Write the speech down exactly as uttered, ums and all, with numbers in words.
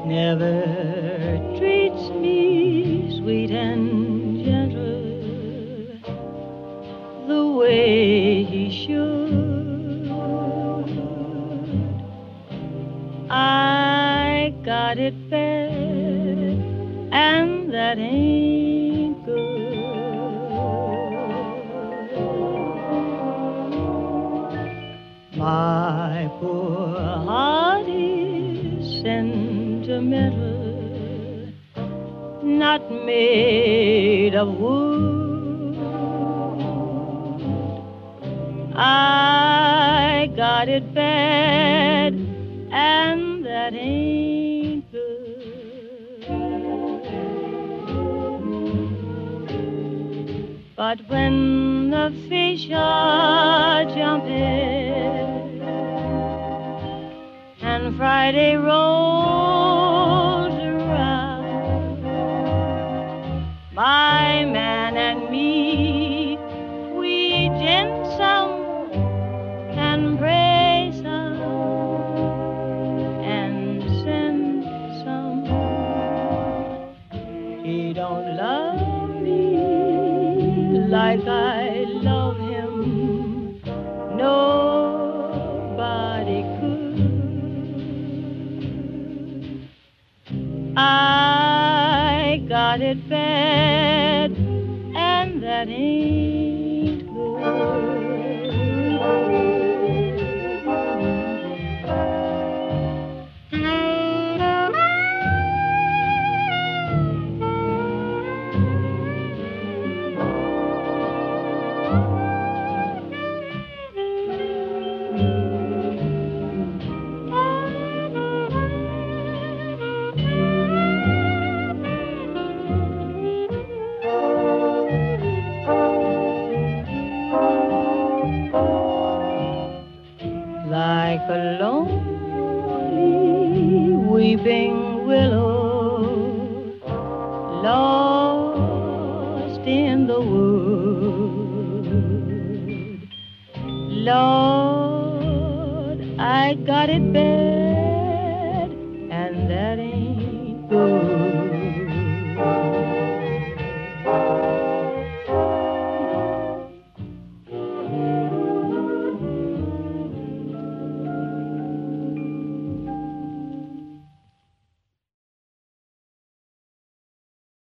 never treats me sweet and gentle the way he should. I got it bad, and that ain't good. My poor heart is sentimental, not made of wood. I got it bad, and that ain't good. But when the fish are jumping and Friday rolls around, my man and me, we gin some and pray some and send some. He don't love me like I love him, nobody could. I got it bad, and that ain't good. Like a lonely weeping willow lost in the wood, Lord, I got it bad,